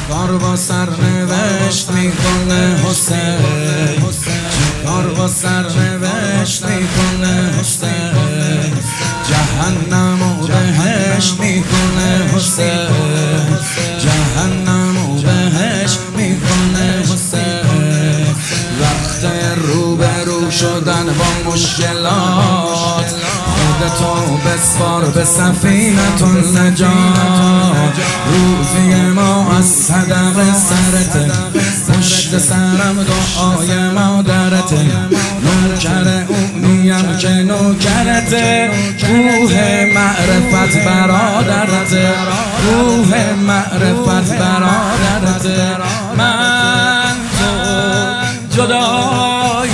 چیکار با سرنوشت میکنه حسین، چیکار با سرنوشت میکنه حسین، جهنم و بهشت میکنه حسین، جهنم و بهشت میکنه حسین. وقت روبرو شدن با مشکلات خودتو بسپار به سفینة النجات. روزی ما از صدق سرت، پشت سرم دعای مادرت، نوکر اونیم که نوکرت، روح معرفت برادرت، روح معرفت برادرت. من تو جدایی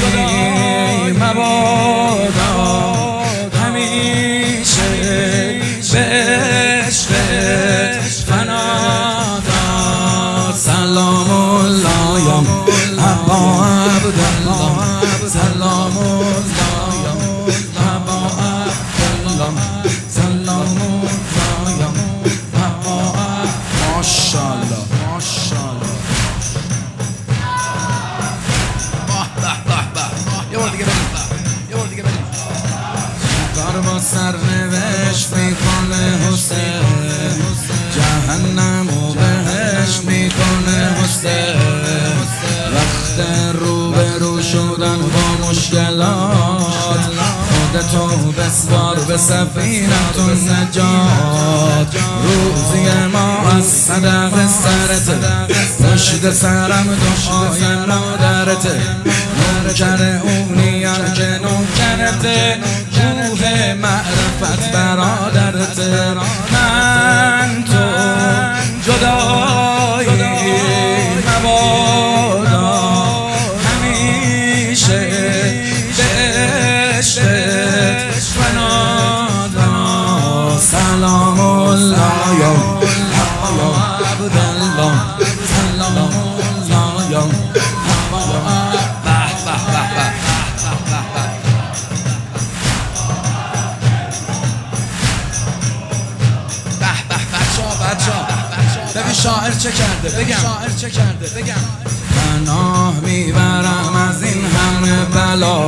مبادا همیشه به عشقت فنادا. سلام الله یا ابا عبدالله، سلام الله یا ابا عبدالله، سلام الله یا ابا عبدالله. ماشاءالله ماشاءالله. یه بار دیگه بریم، یه بار دیگه بریم. چیکار با سرنوشت میکنه حسین، جهنم و بهشت میکنه حسین. وقت روبرو شدن با مشکلات خودتو بسپار به سفینة النجات. روزی ما از صدق سرت، پشت سرم دعای مادرت، نوکر اونیم که نوکرت، روح معرفت برادرت. من تو جدایی مبادا همیشه به عشقت فنادا. سلام الله یا عبدالله، سلام الله یا ببین شاعر چه کرده، بگم شاعر چه کرده، بگم پناه میبرم از این همه بلا،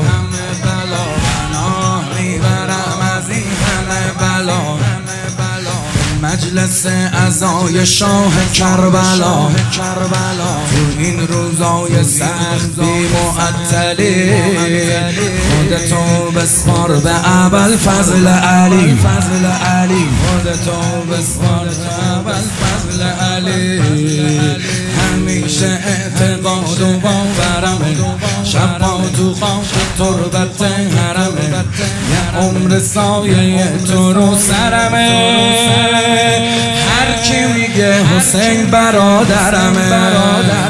پناه میبرم از این همه بلا، مجلس عزای شاه کربلا. تو این روزای سخت بی معطلی خودتو بسپار به ابوالفضل علی، خودتو بسپار به ابوالفضل علی. همیشه اعتقاد و باورمه، شبا تو خاک تربت حرمه، یه عمر سایه تو رو سرمه. هر کی میگه حسین برادرمه،